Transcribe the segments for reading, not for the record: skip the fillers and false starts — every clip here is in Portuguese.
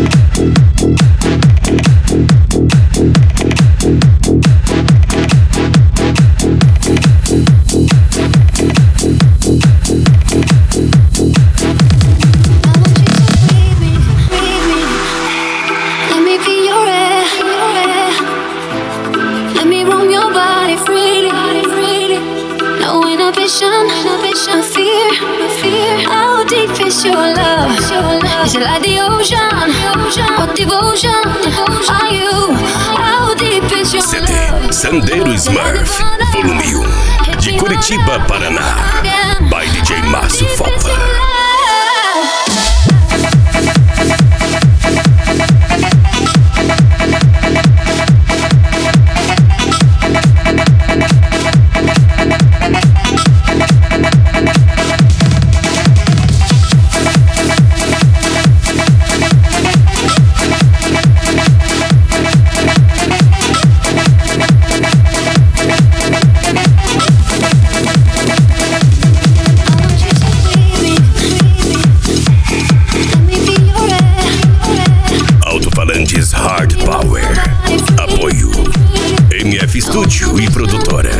CD Sandeiro Smurf, volume 1, de Curitiba, Paraná, by DJ Márcio Fopa. Hard Power. Apoio MF Studio e produtora.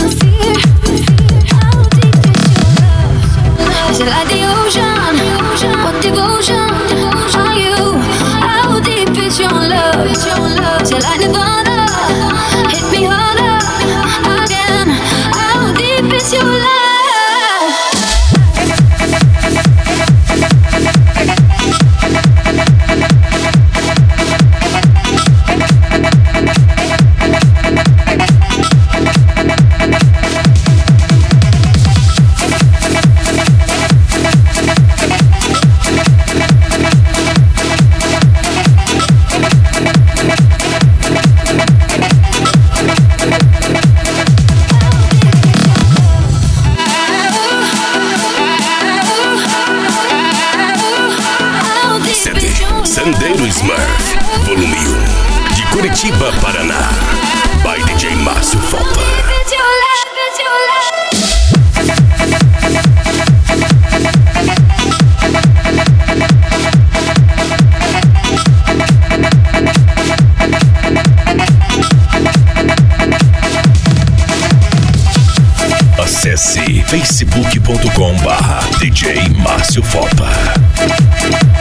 Sandeiro Smurf, volume 1, de Curitiba, Paraná, by DJ Márcio Fopa. Acesse facebook.com/DJ Márcio Fopa.